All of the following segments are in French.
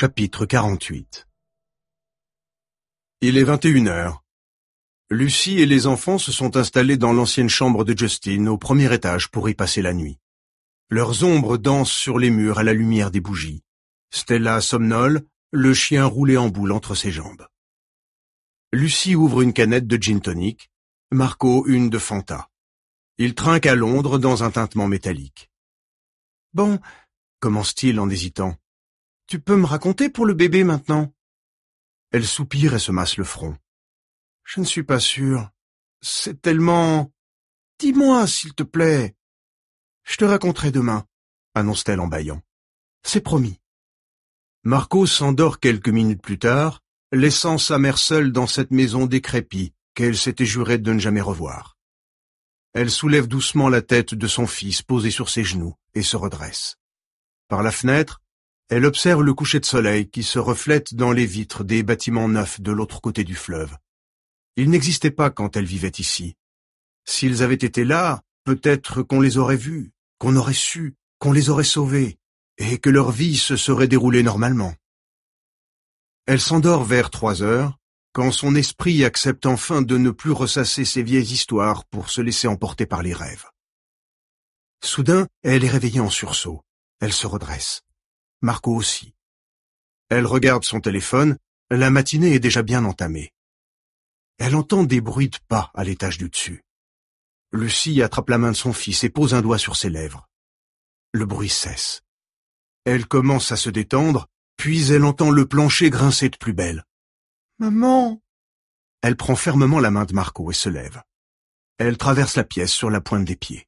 Chapitre 48. Il est 21h. Lucie et les enfants se sont installés dans l'ancienne chambre de Justin au premier étage pour y passer la nuit. Leurs ombres dansent sur les murs à la lumière des bougies. Stella somnole, le chien roulé en boule entre ses jambes. Lucie ouvre une canette de gin tonic, Marco une de Fanta. Ils trinquent à Londres dans un tintement métallique. « Bon, » commence-t-il en hésitant. « Tu peux me raconter pour le bébé maintenant ?» Elle soupire et se masse le front. « Je ne suis pas sûre. C'est tellement... »« Dis-moi, s'il te plaît. »« Je te raconterai demain, » annonce-t-elle en bâillant. « C'est promis. » Marco s'endort quelques minutes plus tard, laissant sa mère seule dans cette maison décrépite qu'elle s'était juré de ne jamais revoir. Elle soulève doucement la tête de son fils posé sur ses genoux et se redresse. Par la fenêtre, elle observe le coucher de soleil qui se reflète dans les vitres des bâtiments neufs de l'autre côté du fleuve. Ils n'existaient pas quand elle vivait ici. S'ils avaient été là, peut-être qu'on les aurait vus, qu'on aurait su, qu'on les aurait sauvés, et que leur vie se serait déroulée normalement. Elle s'endort vers 3 heures, quand son esprit accepte enfin de ne plus ressasser ses vieilles histoires pour se laisser emporter par les rêves. Soudain, elle est réveillée en sursaut. Elle se redresse. Marco aussi. Elle regarde son téléphone, la matinée est déjà bien entamée. Elle entend des bruits de pas à l'étage du dessus. Lucie attrape la main de son fils et pose un doigt sur ses lèvres. Le bruit cesse. Elle commence à se détendre, puis elle entend le plancher grincer de plus belle. « Maman !» Elle prend fermement la main de Marco et se lève. Elle traverse la pièce sur la pointe des pieds.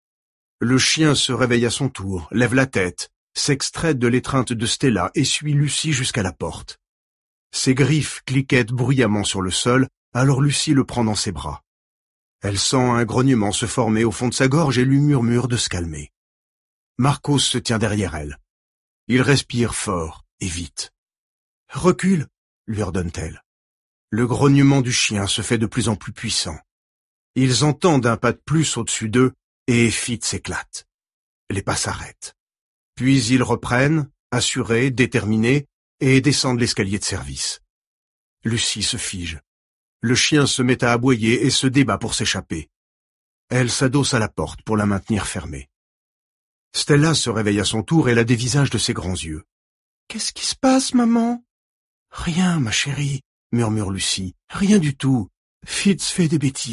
Le chien se réveille à son tour, lève la tête, s'extrait de l'étreinte de Stella et suit Lucie jusqu'à la porte. Ses griffes cliquettent bruyamment sur le sol, alors Lucie le prend dans ses bras. Elle sent un grognement se former au fond de sa gorge et lui murmure de se calmer. Marcos se tient derrière elle. Il respire fort et vite. « Recule !» lui ordonne-t-elle. Le grognement du chien se fait de plus en plus puissant. Ils entendent un pas de plus au-dessus d'eux et Fitz éclate. Les pas s'arrêtent. Puis ils reprennent, assurés, déterminés, et descendent l'escalier de service. Lucie se fige. Le chien se met à aboyer et se débat pour s'échapper. Elle s'adosse à la porte pour la maintenir fermée. Stella se réveille à son tour et la dévisage de ses grands yeux. « Qu'est-ce qui se passe, maman ?»« Rien, ma chérie, » murmure Lucie. « Rien du tout. Fitz fait des bêtises. »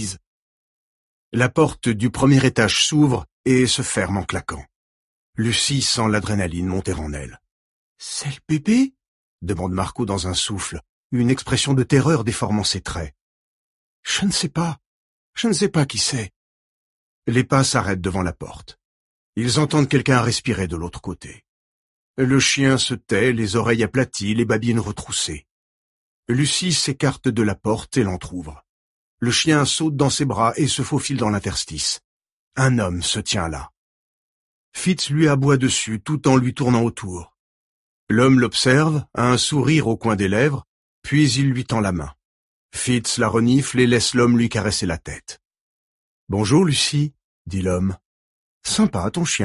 La porte du premier étage s'ouvre et se ferme en claquant. Lucie sent l'adrénaline monter en elle. « C'est le bébé ?» demande Marco dans un souffle, une expression de terreur déformant ses traits. « Je ne sais pas. Je ne sais pas qui c'est. » Les pas s'arrêtent devant la porte. Ils entendent quelqu'un respirer de l'autre côté. Le chien se tait, les oreilles aplaties, les babines retroussées. Lucie s'écarte de la porte et l'entr'ouvre. Le chien saute dans ses bras et se faufile dans l'interstice. Un homme se tient là. Fitz lui aboie dessus tout en lui tournant autour. L'homme l'observe, a un sourire au coin des lèvres, puis il lui tend la main. Fitz la renifle et laisse l'homme lui caresser la tête. « Bonjour, Lucie, » dit l'homme. « Sympa, ton chien. »